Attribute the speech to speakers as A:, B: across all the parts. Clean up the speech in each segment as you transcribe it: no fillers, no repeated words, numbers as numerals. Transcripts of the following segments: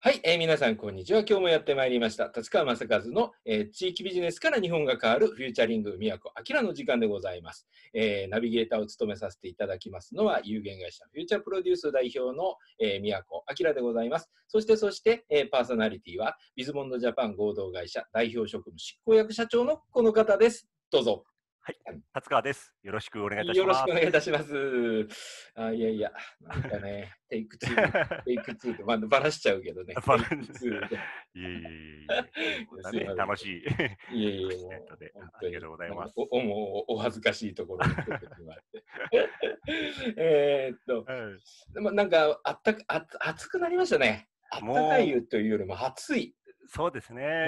A: はい、皆さん、こんにちは。今日もやってまいりました。立川正和の、地域ビジネスから日本が変わるフューチャリング宮古明の時間でございます。ナビゲーターを務めさせていただきますのは、有限会社フューチャープロデュース代表の、宮古明でございます。そして、パーソナリティは、ビズモンドジャパン合同会社代表職務執行役社長のこの方です。どうぞ。
B: はい、立川です。よろしくお願いいたし
A: よろしくお
B: ます。
A: 願いいたします。いやいや、なんかね、テイク2、テイク2と、まあ、バラしちゃうけどね、テイク2で。
B: いえいえいえいえ、こんなね、
A: すいません。
B: 楽しい
A: いえいえ、
B: アクシデン
A: もう、
B: トで
A: 本当に、
B: ありがとうござい
A: なんか
B: ます。
A: もうお恥ずかしいところに出てしまって。
B: うん、
A: でもなんか、暑くなりましたね。あったかい
B: も
A: というよりも暑い。
B: う、そうですね、
A: うん、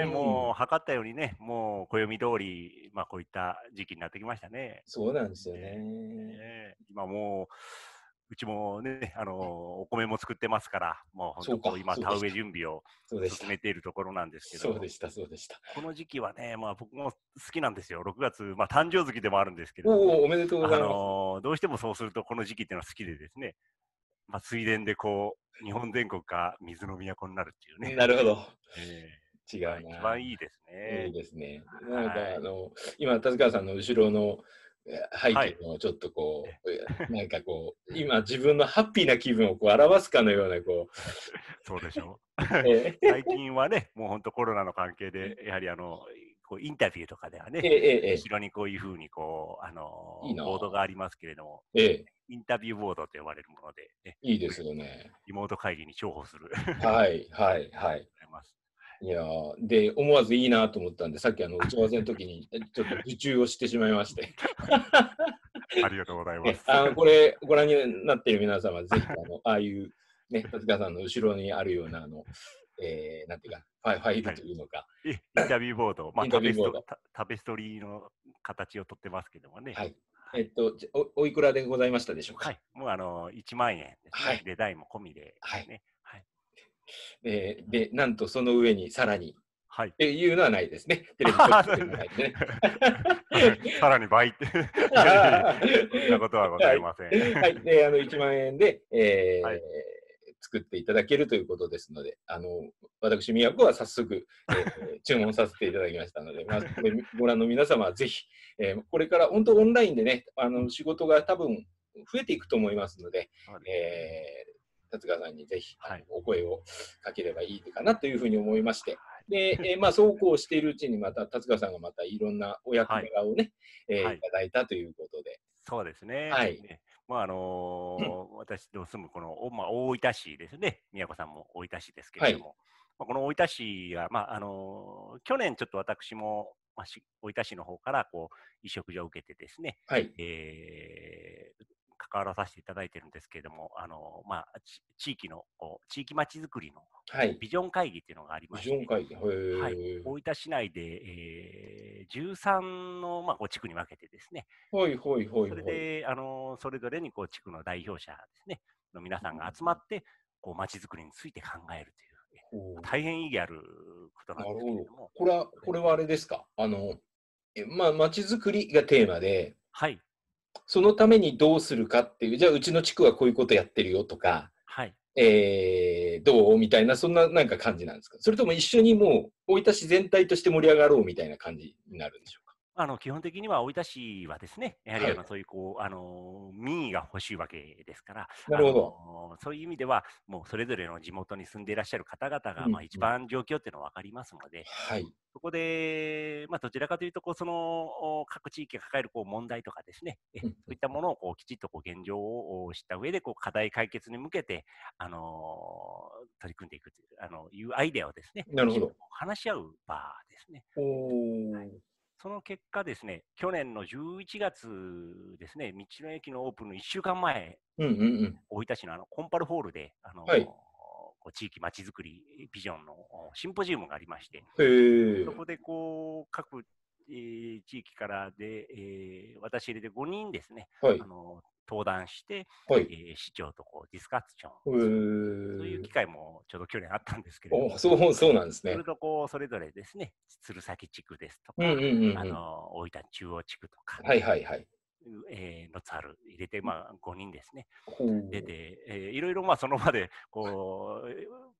B: もう測ったようにね、もう暦通り、こういった時期になってきましたね。
A: そうなんですよ
B: で、
A: ね。
B: 今もう、うちもね、お米も作ってますから、もう本
A: そうか、
B: 当こう今、田植え
A: そうでした。
B: 準備を
A: そうでした。
B: 進めているところなんですけども、
A: そうでした、そうでした。
B: この時期はね、僕も好きなんですよ。6月、誕生月でもあるんですけれども、
A: おお、おめでとうございます。
B: どうしてもそうすると、この時期っていうのは好きでですね、水田でこう、日本全国が水の都になるっていうね、
A: なるほど。
B: え
A: 違う
B: 一
A: な。
B: 番いいです
A: いい
B: ね。
A: ですね。なんか
B: はい。
A: 今、田川さんの後ろの背
B: はい。
A: 景のちょっとこ
B: え
A: う、なんかこう、今自分のハッピーな気分をこう表すかのような、こ
B: そうでしょう。
A: う、
B: 最近はね、もう本当コロナの関係で、やはりこうインタビューとかではね、後ろにこういうふうにこう、
A: いいな
B: ボードがありますけれども、インタビューボードと呼ばれるもので、ね、
A: いいですよね。
B: リモート会議に重宝する。
A: はい、はい、はい。
B: ございます。
A: いやで、思わずいいなと思ったんで、さっき打ち合わせの時に、ちょっと受注をしてしまいまして。
B: ありがとうございます。
A: これ、ご覧になっている皆様、ぜひ、ああいう、ね、立川さんの後ろにあるような、なんていうか、ファイル
B: はい。
A: というのか、
B: インタビューボード、
A: インタビューボード。
B: タペストリーの形をとってますけどもね。
A: はい。
B: はい。
A: おいくらでございましたでしょうか。
B: はい。もう1万円ですね。
A: はい。
B: デザインも込みでで
A: はい。
B: すね。はい。
A: で、なんとその上にさらに、っ
B: はい。
A: ていうのはないですね。テレビ特許がないんでね。
B: さらに倍って。いやいやいや、そんなことはござ
A: はい。
B: いません。
A: はい。で、1万円で、
B: はい。
A: 作っていただけるということですので、私、宮古は早速、注文させていただきましたので、まあ、これご覧の皆様はぜひ、これから本当オンラインでね、仕事が多分増えていくと思いますので、
B: そうですね。
A: 達川さんにぜひ
B: はい。
A: お声をかければいいかなというふうに思いまして、で、まあ、そうこうしているうちにまた達川さんがまたいろんなお役
B: はい。
A: 柄をね、い
B: はい。
A: ただいたということで、
B: そうですね。
A: はい。
B: ね、私の住むこの、大分市ですね。宮古さんも大分市ですけ
A: はい。
B: れども、この大分市は、去年ちょっと私も、大分市の方からこう委嘱状を受けてですね、
A: はい。
B: 関わらさせていただいてるんですけれども、地域の地域まちづくりの
A: はい。
B: ビジョン会議っていうのがあり
A: ビ
B: まして、
A: ジョン会議。へ
B: はい、
A: え。
B: 大分市内で、13の、地区に分けてですね、
A: はいはいはいはい。
B: それで、それぞれにこう地区の代表者ですね、の皆さんが集まって、こう街づくりについて考えるという、
A: ほう。
B: 大変意義あることなんですけ
A: なるほど。
B: れども、
A: これはあれですか。まあ、街づくりがテーマで、
B: はい、
A: そのためにどうするかっていう、じゃあ、うちの地区はこういうことやってるよとか、
B: はい。
A: どうみたいな、そんななんか感じなんですか。それとも一緒にもう、大分市全体として盛り上がろうみたいな感じになるんでしょうか。
B: 基本的には大分市はですね、やはり
A: はい。
B: そういうこう、民意が欲しいわけですから、
A: なるほど。
B: そういう意味では、もうそれぞれの地元に住んでいらっしゃる方々が、
A: うんうん。
B: 一番状況っていうのは分かりますので、
A: はい。
B: そこで、どちらかというと、各地域が抱えるこう問題とかですね、
A: うん
B: そういったものをこうきちっとこう現状を知った上で、こう課題解決に向けて、取り組んでいくという、いうアイデアをですね、きちっと
A: なるほど。
B: 話し合う場ですね。
A: お
B: はい、
A: ー。
B: その結果ですね、去年の11月ですね、道の駅のオープンの1週間前、
A: うんうんうん。
B: 大分市のコンパルホールで、
A: はい。
B: こう地域まちづくりビジョンのシンポジウムがありまして、
A: へえ。
B: そこでこう各、地域からで、私入れて5人ですね、
A: はい。
B: 登壇して、
A: はい。
B: 市長とこうディスカッション
A: へ
B: する。そういう機
A: え。
B: 会もちょうど去年あったんですけれど
A: お、
B: も、
A: そうなんですね。
B: するとこう、それぞれですね、鶴崎地区ですとか、
A: うんうんうんうん。
B: 大分中央地区とか、
A: はいはいはい。
B: 野津原入れて、5人ですね、
A: ほう。
B: 出て、いろいろその場でこうプ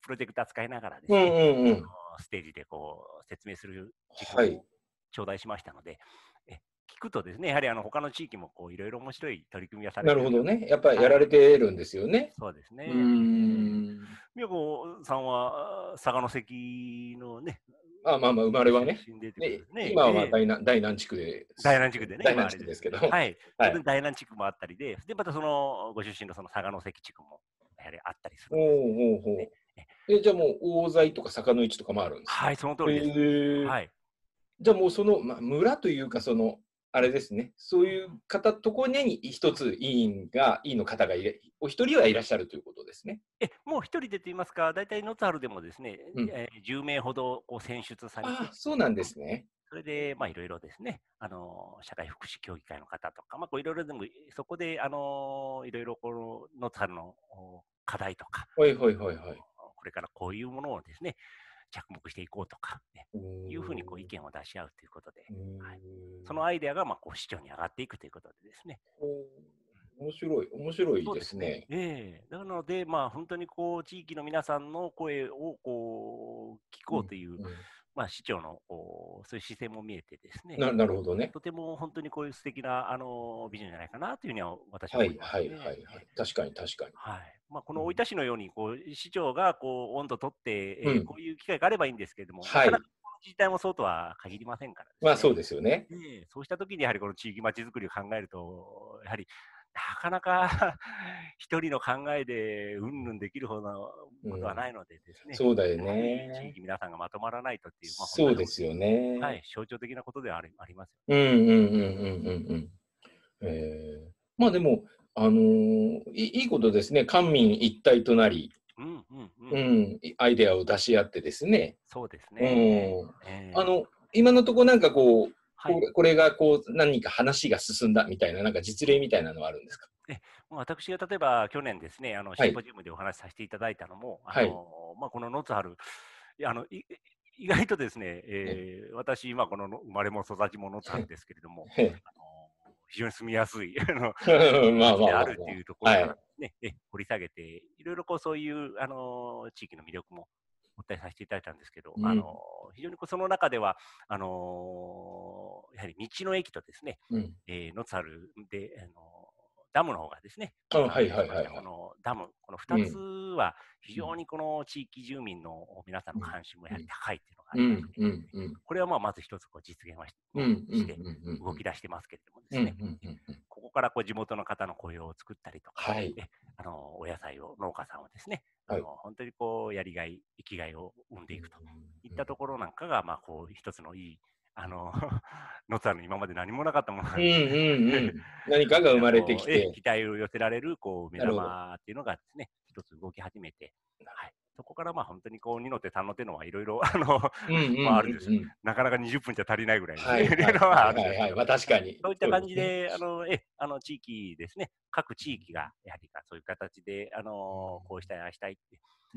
B: ロジェクター使いながらです
A: うん
B: ね、
A: うんうん。
B: ステージでこう説明する時間
A: はい。
B: を頂戴しましたので、聞くとですね、やはり他の地域もこういろいろ面白い取り組みがされ
A: な
B: ているようで、
A: るほどね。やっぱりや
B: はい、
A: られてるんですよね。
B: そうです
A: うー
B: ね。
A: ん。
B: 宮子さんは佐賀関のね、
A: あ、まあまあ、生まれ
B: ご
A: はね。
B: 出身でということ
A: で、
B: ですね。
A: 今はまあ大南地区で
B: 大
A: す。
B: 南地区でね、
A: 大南
B: 今あ
A: 地区ですけど。
B: れですよね。はい。
A: はい。
B: 当然大南地区もあったりで、で、またそのご出身のその佐賀関地区もやはりあったりす
A: おお
B: るんですね。
A: ほうほう。じゃあもう大材とか坂の位置とかもあるんですか？
B: はい、その通
A: へ
B: りです。
A: え。
B: はい。
A: じゃあもうその、まあ、村というか、あれですね、そういうところに一つ委員の方がお一人はいらっしゃるということですね。
B: もう一人でと言いますか、大体野津春でもですね、
A: うん。
B: 10名ほどこう選出され
A: ああ、
B: て、
A: そうなんですね。
B: それで、まあ、いろいろですね、社会福祉協議会の方とか、まあ、こういろいろでも、そこで、いろいろこの野津春の課題とか、
A: はいはいはいはい。
B: これからこういうものをですね、着目していこうとか、ね、
A: うー
B: いうふうにこう意
A: ん。
B: 見を出し合うということで、
A: うー
B: はい、
A: ん。
B: そのアイデアがまあこう市長に上がっていくということでですね、
A: ほう、面白いで
B: そうですね。
A: すね。
B: なので、まあ、本当にこう、地域の皆さんの声をこう聞
A: うん、
B: こうという、
A: うん。
B: まあ、市長のこうそういう姿勢も見えてですね、
A: なるほどね。
B: とても本当にこういう素敵なビジョンじゃないかなというふうには私は
A: はい
B: 思います
A: はいは
B: ね。
A: いはい。確かに確かに。
B: はい。まあ、こ
A: うん。
B: の大分市のようにこう市長がこう温度取って、
A: うん。
B: こういう機会があればいいんですけれども、な
A: はい。
B: かなかこの自治体もそうとは限りませんからですね。
A: まあそうですよね。
B: そうしたときにやはりこの地域まちづくりを考えると、やはりなかなか一人の考えでうんぬんできるほどのことは
A: うん。
B: ないのでですね、
A: そうだよ
B: やはり地
A: ね。
B: 域皆さんがまとまらないとっていう、まあ、本当に、
A: そうですよね。
B: はい、象徴的なことではありますよね。
A: うんうんうんうんうんうん。まあでも、いいことですね。官民一体となり、
B: うんうんうん。
A: うん、アイデアを出し合ってですね。
B: そうです
A: う
B: ね。
A: ん。
B: えー
A: 今のところなんか
B: はい。
A: これが何か話が進んだみたいな、なんか実例みたいなのはあるんですか？
B: 私が例えば去年ですね、
A: はい。
B: シンポジウムでお話しさせていただいたのも、
A: はい。
B: まあ、この野津春、いや意外とですね、
A: え
B: 私、今この生まれも育ちも野津春ですけれども、
A: え。
B: 非常に住みやすい
A: まあ
B: 町であ
A: まあまあま
B: るっていうとこ
A: あ。
B: ろから
A: はい。
B: ですね、掘り下げて、いろいろこうそういう地域の魅力もお伝えさせていただいたんですけど、
A: うん。
B: 非常にこうその中では、やはり道の駅とですね、
A: うん。
B: 野津春で、ダムの方がですね、
A: あ、
B: 完
A: はい
B: 成しました、こ
A: はいはいはい。
B: のダム、この2つ
A: うん。
B: は非
A: うん。
B: 常にこの地域住民の皆さんの
A: うん。
B: 関心もやはり高いっていうのがあ
A: うん。
B: りまして、
A: うん。うん。
B: これはまあまず一つこう実現
A: うん。う
B: を
A: ん。うん。
B: して
A: うん。
B: 動き出してますけれどもで
A: うん。
B: すね、
A: うん。うん。
B: ここからこう地元の方の雇用を作ったりとか、
A: はい。
B: お野菜を、農家さんをですね、
A: はい。
B: 本当にこうやりがい、生きがいを生んで
A: うん。
B: いくといったところなんかが、まあ、こう一つのいい、野津の今まで何もなかったもの
A: うん。う
B: がですね、
A: ん。うん。何か
B: 大きな
A: が生まれて
B: こう、
A: きて、
B: 期待を寄せられるこう目
A: なるほど。
B: 玉っていうのがですね、一つ動き始めて、はい、そこからまあ本当にこう、二の手、三の手のはいろいろ
A: うん。うん。
B: まあ、あるんですよ。
A: うん。
B: なかなか20分じゃ足りないぐらいですね、
A: はい
B: いろいろ
A: はいはい
B: はあるん
A: はいはい。
B: ですけど、
A: まあ確かに。
B: そういった
A: そうですね。
B: 感じで、地域ですね、各地域がやはりそういう形で、こうしたい、ああしたいって、
A: うん。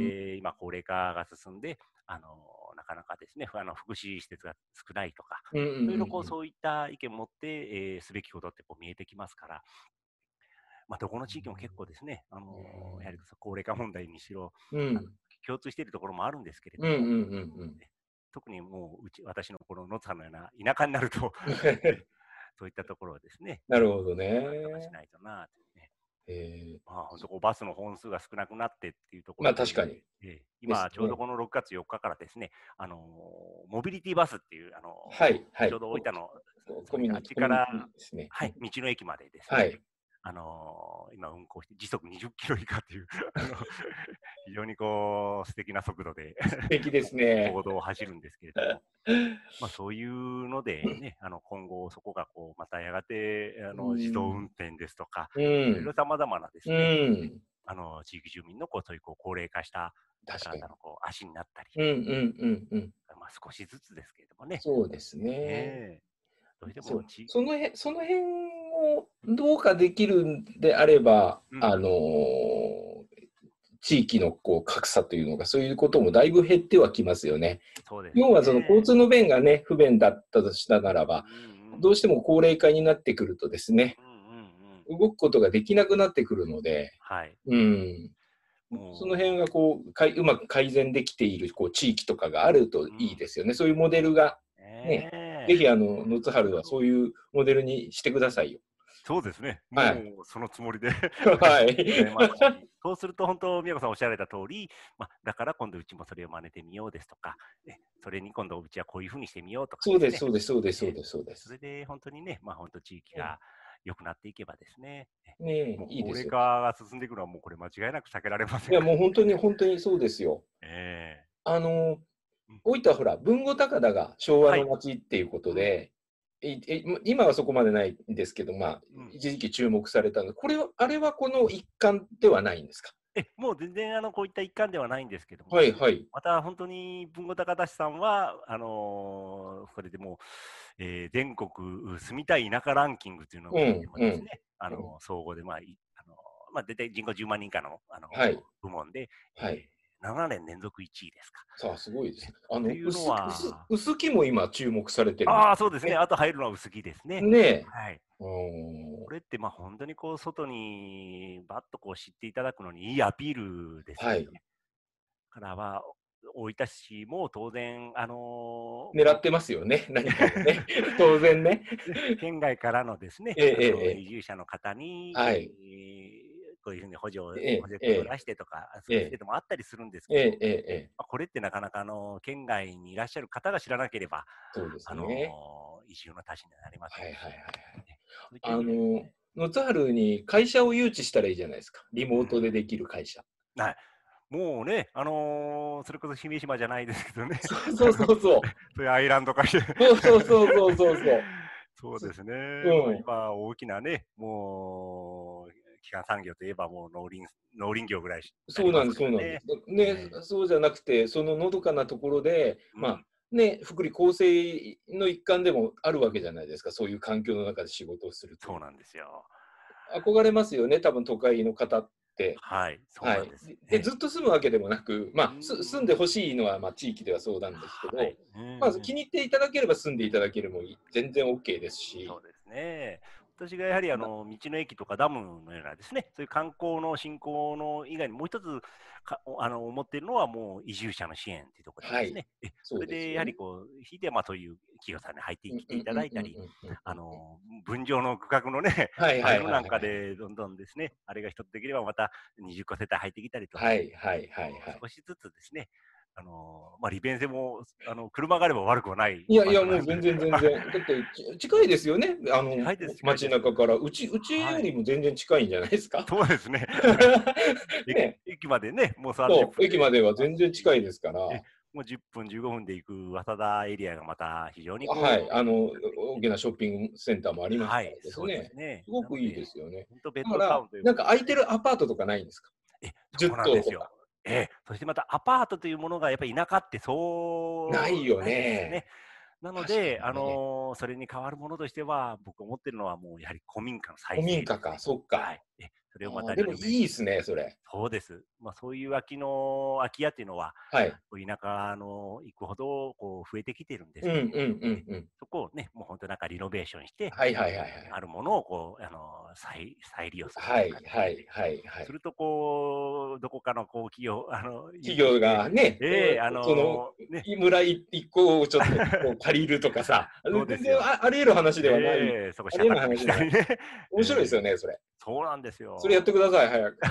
B: 今、高齢化が進んで、なかなかですね、福祉施設が少ないとか、
A: うん。うん。
B: いろいろこう
A: うん。
B: そういった意見を持って、すべきことってこう見えてきますから、まあ、どこの地域も結構ですね、やはり高齢化問題にしろ、あの
A: うん。
B: 共通しているところもあるんですけれ
A: うん。うん。
B: ども、
A: うん。
B: 特にもう私のこの野津さんのような田舎になるとそういったところをですね、
A: なるほど
B: なんとかし
A: ね。
B: ないとなというね。
A: え
B: まあ、本当こうバスの本数が少なくなってっていうとこ
A: ま
B: ろで、
A: あ確かにですね。
B: 今ちょうどこの6月4日からですね、モビリティバスっていう、
A: はいはい。
B: ちょうど大分のあっち
A: コミュニテ
B: から、
A: ィですね。
B: はい、道の駅までですね、
A: はい。
B: 今運行して時速20キロ以下という非常にこう素敵な速度で
A: 素敵ですね。
B: 公道を走るんですけれども、まあ、そういうのでね、今後そこがこうまたやがて
A: う
B: 自動
A: ん。
B: 運転ですとか、
A: う
B: いろいろ
A: ん。
B: さまざまなです
A: う
B: ね、
A: ん。
B: 地域住民のこうそういうこう高齢化した方
A: 確かに。
B: 々のこう足になったり、
A: うんうんうんうん。
B: まあ、少しずつですけれどもね、
A: そうですね。
B: どうして
A: そう。
B: も
A: その辺をどうかできるんであれば、
B: うん、
A: 地域の格差というのが、そういうこともだいぶ減ってはきますよね。
B: そうです
A: 要はその交
B: ね。
A: 通の便がね、不便だったとしたならば、
B: うんうん
A: どうしても高齢化になってくるとですね、
B: うんうんうん。
A: 動くことができなくなってくるので、
B: はい。
A: うん。 その辺がこううまく改善できているこう地域とかがあるといいですよね。そういうモデルがね、ぜひ野津春はそういうモデルにしてくださいよ。
B: そうですね。も
A: はい。
B: うそのつもりで
A: はい。
B: そうすると本当、宮子さんおっしゃられた通り、だから今度うちもそれを真似てみようですとか、それに今度うちはこういうふうにしてみようとか
A: そうです、
B: ですね。
A: そうです、そうです、そうです、そうで
B: それ
A: す。
B: で本当にね、本当地域が良くなっていけばですね、
A: ねえ、
B: もう高齢
A: いいですよ。
B: 化が進んでいくのはもうこれ間違いなく避けられませ
A: いや、
B: んから。
A: もう本当に、本当にそうですよ。
B: ええ
A: あの、
B: うん、
A: 大分はほら、豊後高田が昭和
B: はい。
A: の町っていうこと
B: うん、
A: で、今はそこまでないんですけど、まあ、
B: うん。
A: 一時期注目されたので、これは、あれはこの一環ではないんですか？
B: もう全然こういった一環ではないんですけどもですね、
A: はいはい。
B: また本当に豊後高田市さんは、それでもう、全国住みたい田舎ランキングというのを
A: う
B: 作って
A: んうん。
B: もですね、総合で、大体人口10万人以下の、
A: はい、
B: 部門で、
A: はい。
B: 7年連続1位ですか。
A: さあ、すごいです
B: え
A: ね。
B: というのは、
A: 薄木も今注目されてるみた
B: ああ、
A: いで
B: そうですね。
A: すね。
B: あと入るのは薄木ですね。
A: ねえ。
B: はい。
A: うーん。
B: これって本当にこう外にバッとこう知っていただくのにいいアピールですよ
A: はい。
B: ね。から大分市も当然、
A: 狙ってますよね、何かをね。当然ね。
B: 県外からのですね、
A: ええええええ。
B: 移住者の方に、
A: はい。
B: こういうふうに補
A: ええええ。
B: 助金を出してとか、そういう制
A: ええ。
B: 度もあったりするんですけど、
A: ええええええ。
B: これってなかなか県外にいらっしゃる方が知らなければ、
A: そうですね。
B: 移住の足しになりませんし、
A: はいはいはいはい。
B: そういった意味でですね、
A: 野津春に会社を誘致したらいいじゃないですか。リモートで
B: うん
A: できる会社。
B: はい。もうね、それこそ姫島じゃないですけどね、
A: そうそうそうそう。
B: そういうアイランド化して
A: そうそうそうそうそうそう。
B: そうですね、もう
A: うん。
B: 今大きなね、もう基幹産業といえばもう農林業ぐらいになります
A: そうなんです、そうなんです。
B: からね。
A: ね、
B: え
A: そうじゃなくて、そののどかなところで、まあ、
B: うん、
A: ね、福利厚生の一環でもあるわけじゃないですか、そういう環境の中で仕事をするという。
B: そうなんですよ。
A: 憧れますよね、多分都会の方って。
B: はい、そう
A: はい。
B: なんです。
A: で、ずっと住むわけでもなく、
B: うん、
A: 住んでほしいのは、まあ、地域ではそうなんですけど、
B: はい、うん、
A: まず気に入っていただければ住んでいただけるも全然 OK ですし、
B: そうですね。私がやはり道の駅とかダムのようなですね、そういう観光の振興の以外にもう一つ思っているのはもう移住者の支援というところで
A: はい。
B: ですね、そ
A: そう
B: れでやはり
A: ですよね。
B: こう、ひいてはそういう企業さんに入って
A: うん
B: きてい
A: うんうんうん
B: ただいたり、
A: うんうんうん。
B: 分譲の区画のね、
A: はいはい
B: ああいうの
A: はいはいはい。
B: なんかでどんどんですね、あれが一つできればまた20個世帯入ってきたりと、
A: はいはいはいはい。
B: 少しずつですね、利便性も車があれば悪くはない
A: いやいや、
B: 場所なんで、
A: もう全然全然。だって近いですよね。
B: 近いです、近い
A: 街
B: です。
A: 中から。うちよ
B: はい。
A: りも全然近いんじゃないですか。
B: そうですね。
A: ね。
B: 駅までね、もう30
A: そう、
B: 分で
A: 駅までは
B: 行きます
A: 全然近い
B: し、
A: ですから。
B: え、もう10分、15分で行く早稲田エリアがまた非常に
A: はい、
B: こう、なってきて、
A: 大きなショッピングセンターもありますから
B: はい、そうで
A: ですね。
B: すね。
A: すごくいいで
B: なので、
A: すよね。
B: 本当ベッドタウ
A: だから、
B: ンという
A: なんか空いて
B: ことですね。
A: るアパートとかないんですか
B: そう
A: ？10
B: なんですよ。
A: 棟とか。
B: そしてまたアパートというものがやっぱり田舎って
A: ないよ
B: ないですよね。
A: ね。
B: なの
A: 確か
B: で、
A: にね。
B: それに代わるものとしては、僕思ってるのはもうやはり古民家の再
A: 古民家か、
B: 生ですね。
A: そっか。
B: はい。それをまた
A: でも
B: リノベーション。
A: いいですね、それ。
B: そうです。そういう空き家っていうのは、
A: はい。
B: 田舎の行くほどこう増えてきてるんですけども、
A: うんうんうんうん。
B: そこをね、もう本当なんかリノベーションして、
A: はいはいはいはい。
B: あるものをこう、再利用すると
A: は
B: いう
A: いはい
B: 形で、
A: はいはい。
B: するとこう、どこかのこう企業、誘
A: 企業
B: 致して、
A: がね、その
B: ね、
A: 村一個をちょっとこう借りるとかさ、
B: そうですよ。
A: 全然あり得る話ではない、
B: そこ
A: あり得ない
B: 社宅に
A: 話ではない。
B: したりね。
A: 面白いですよね、それ。
B: そうなんです
A: それやって
B: よ。
A: ください、早く。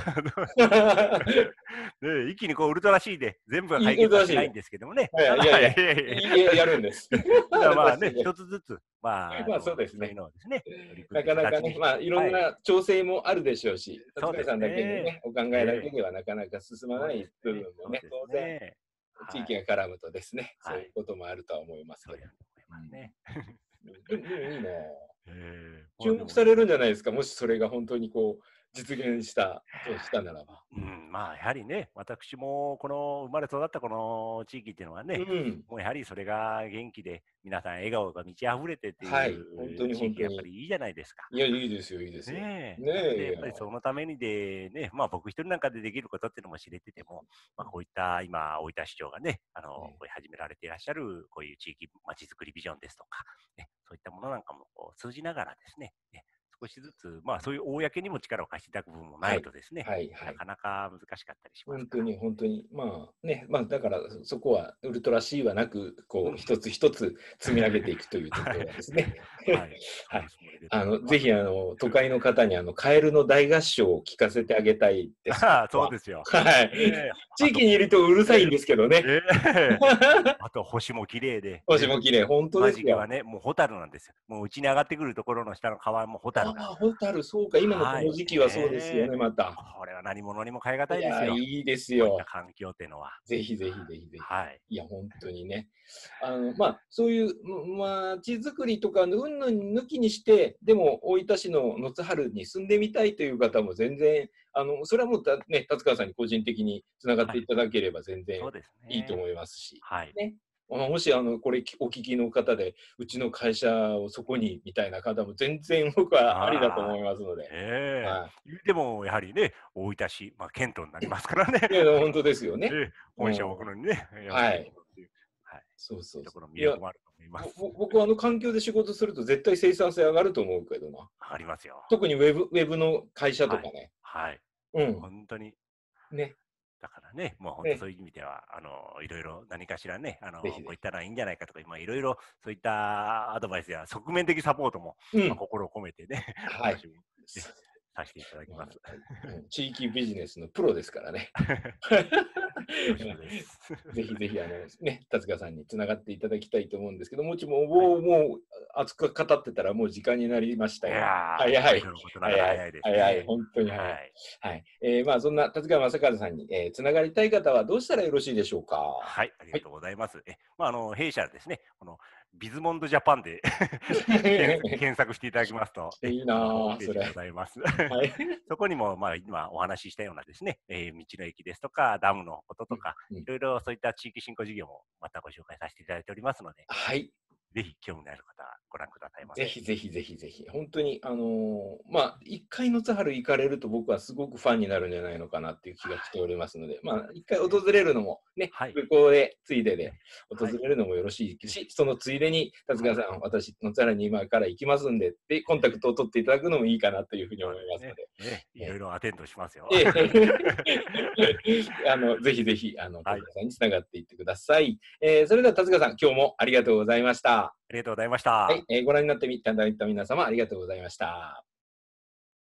B: 一気にこうウルトラ C で全部が解決は
A: 難しい。
B: しないんですけどもね。ただ、
A: いやいや、やるんです。
B: ただまあね、
A: らしいです。
B: 一つずつ、
A: まあそうです
B: そういう
A: ね。
B: のをですね、取り組
A: な
B: んで
A: かなかね、
B: 形にして、
A: まあいろん
B: はい。
A: な調整もあるでしょうし、
B: そうです
A: 立川さんだけの
B: ね。
A: ね、お考えだけ
B: ええ、
A: ではなかなか進ま
B: そう
A: ない部分
B: ですね。
A: もね、
B: そうです
A: 当然
B: ね。
A: 地
B: はい。
A: 域が絡むとですね、そういう
B: はい。
A: こともあるとは思いますけど。
B: そういうふうに思いますね。
A: でもいいなぁ。注
B: でも、
A: 目されるんじゃないですか、もしそれが本当にこう、実現したとしたならば。
B: やはりね、私もこの生まれ育ったこの地域っていうのはね、
A: うん。
B: もうやはりそれが元気で、皆さん笑顔が満ち溢れてってい
A: はい、本当
B: う
A: に
B: 地域がやっぱ
A: 本当に。
B: りいいじゃないですか。
A: いや、いいですよ、いいですよ。
B: なので、やっ
A: ねえ、
B: ぱりそのためにでね、僕一人なんかでできることっていうのも知れてても、こういった今、大分市長がね、こういう始められていらっしゃる、こういう地域まちづくりビジョンですとか、そういったものなんかもこう通じながらですね、 少しずつ、まあ、そういう公にも力を貸していただく部分もないとですね、
A: はいはい、
B: なかなか難しかったりします
A: 本当
B: から。
A: に本当に、まあね、まあだからそこはウルトラ C はなく、こう一つ一つ積み上げていくというところがですね。
B: はい、そ
A: はい。
B: のつもりで頑張ります。
A: ぜひ都会の方にカエルの大合唱を聞かせてあげたいです。
B: ああ、
A: 僕は
B: そうですよ。
A: はい。地
B: あと、
A: 域にいるとうるさいんですけどね。
B: あと星も綺麗で、
A: 星も綺麗、本当
B: 今
A: ですよ。
B: 時期はね、もうホタルなんですよ。もううちに上がってくるところの下の川もホタルが。
A: ああ、ホタル、そうか、今のこ
B: はい。
A: の時期はそうですよね、また。
B: これは何者にも代え難
A: いやー、
B: いですよ。
A: いいです
B: こういった
A: よ。
B: 環境っていうのは。
A: ぜひぜひぜひぜひ。
B: はい。
A: いや、本当にね。まあ、そういう街づくりとか、うんぬん抜きにして、でも、大分市の野津原に住んでみたいという方も全然、それはもうね、達川さんに個人的につながっていただければ全然
B: そうです
A: いいと
B: ね。
A: 思いますし、
B: はい。
A: ね。もし、これお聞きの方で、うちの会社をそこにみたいな方も全然僕はありだと
B: ああ、
A: 思いますので、はい。
B: でも、やはりね、大分市、まあ、県都になりますからね。
A: いや、本当ですよね。
B: 本社を置くのにね、やはり
A: はい。
B: 県都っていう、はい、
A: そうそうそう。
B: いうところの
A: いや、
B: 魅力もあると思います。
A: 僕は環境で仕事すると絶対生産性上がると思うけどな。
B: ありますよ。
A: 特にウェブの会社と
B: はい。
A: かね。
B: はい。
A: うん。
B: 本当に。
A: ね。
B: だからね、もう本当
A: ね。
B: そういう意味では、いろいろ何かしらね、こういっ
A: ぜひぜひ。
B: たらいいんじゃないかとか、いろいろそういったアドバイスや側面的サポートも、まあ、
A: うん。
B: 心を込めてね、
A: はい。
B: 私も、ね、させていただき
A: まあ、
B: ます。
A: 地域ビジネスのプロですからね。
B: よろしくです。
A: ぜひぜひ、ね、達川さんにつながっていただきたいと思うんですけど、
B: はい。
A: もう熱く語ってたらもう時間になりまし
B: い
A: たよ。
B: やー、
A: 早い、
B: 毎度のことながら
A: 早い、
B: 早いです
A: 早い、
B: ね。
A: 本当に早い。
B: はい。
A: はい。まあ、そんな達川正和さんに、つながりたい方はどうしたらよろしいでしょうか。は
B: はい、ありが
A: い。
B: とうございます。まあ、弊社ですね、このビズモンドジャパンで検索していただきますと、
A: いい
B: ホーム
A: なぁ、それ。
B: ページがございます。
A: はい。
B: そこにも、まあ、今お話ししたようなですね、道の駅ですとか、ダムのこと
A: うん
B: とか、
A: うん、
B: いろいろそういった地域振興事業もまたご紹介させていただいておりますので、
A: はい。
B: ぜひ興味のある方はご覧くださいませ。
A: ぜひぜひぜひぜひ、本当に、まあ、一回の津春行かれると僕はすごくファンになるんじゃないのかなっていう気がしておりますので、まあ、一回訪れるのもね、
B: はい。
A: 旅行で、ついでで訪
B: はい。
A: れるのもよろしいし、そのついでに、達川さん、私、の津原に今から行きますんで、で、コンタクトを取っていただくのもいいかなというふうに思
B: そうですね。
A: いますので、
B: いろいろアテンドしますよ。
A: えぜひぜひ、
B: はい。
A: 達川さんにつながっていってください。それでは、達川さん、今日もありがとうございました。
B: ありがとうございまし
A: はい、
B: た。
A: ご覧になっていただいた皆様、ありがとうございました。